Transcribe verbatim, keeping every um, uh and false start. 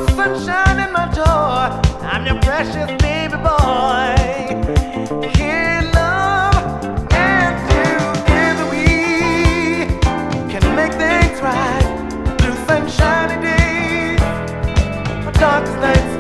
sunshine in my joy. I'm your precious baby boy. Here, love, and together we can make things right through sunshiny days, dark nights.